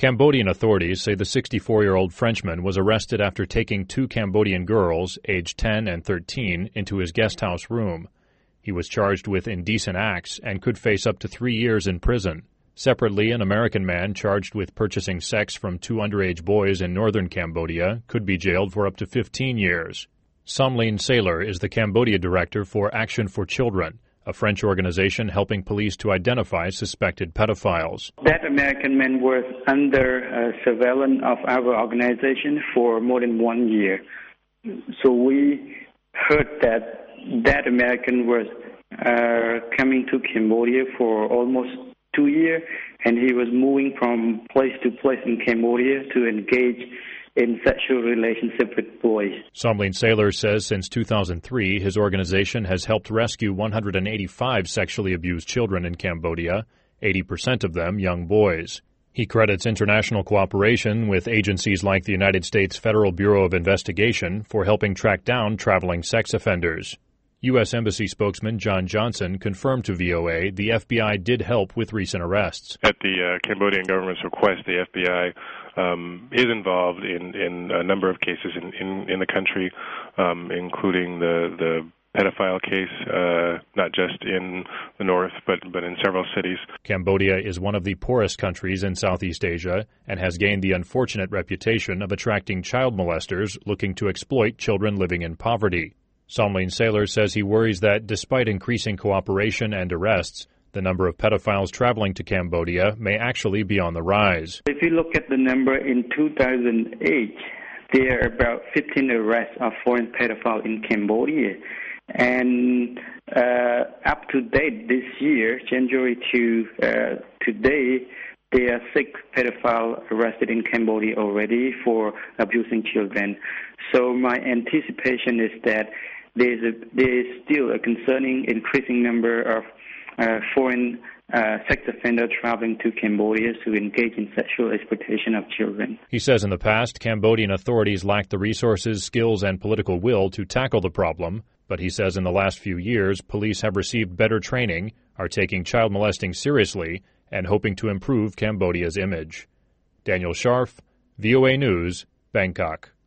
Cambodian authorities say the 64-year-old Frenchman was arrested after taking two Cambodian girls, aged 10 and 13, into his guesthouse room. He was charged with indecent acts and could face up to 3 years in prison. Separately, an American man charged with purchasing sex from two underage boys in northern Cambodia could be jailed for up to 15 years. Somlene Saylor is the Cambodia director for Action for Children, a French organization helping police to identify suspected pedophiles. That American man was under surveillance of our organization for more than 1 year. So we heard that that American was coming to Cambodia for almost 2 years, and he was moving from place to place in Cambodia to engage in sexual relationship with boys. Somlene Saylor says since 2003, his organization has helped rescue 185 sexually abused children in Cambodia, 80% of them young boys. He credits international cooperation with agencies like the United States Federal Bureau of Investigation for helping track down traveling sex offenders. U.S. Embassy spokesman John Johnson confirmed to VOA the FBI did help with recent arrests. At the Cambodian government's request, the FBI is involved in a number of cases in the country, including the pedophile case, not just in the north, but in several cities. Cambodia is one of the poorest countries in Southeast Asia and has gained the unfortunate reputation of attracting child molesters looking to exploit children living in poverty. Somlene Saylor says he worries that despite increasing cooperation and arrests, the number of pedophiles traveling to Cambodia may actually be on the rise. If you look at the number in 2008, there are about 15 arrests of foreign pedophiles in Cambodia. And up to date this year, January to today, there are 6 pedophiles arrested in Cambodia already for abusing children. So my anticipation is that there is still a concerning increasing number of foreign sex offenders traveling to Cambodia to engage in sexual exploitation of children. He says in the past, Cambodian authorities lacked the resources, skills, and political will to tackle the problem, but he says in the last few years, police have received better training, are taking child molesting seriously, and hoping to improve Cambodia's image. Daniel Scharf, VOA News, Bangkok.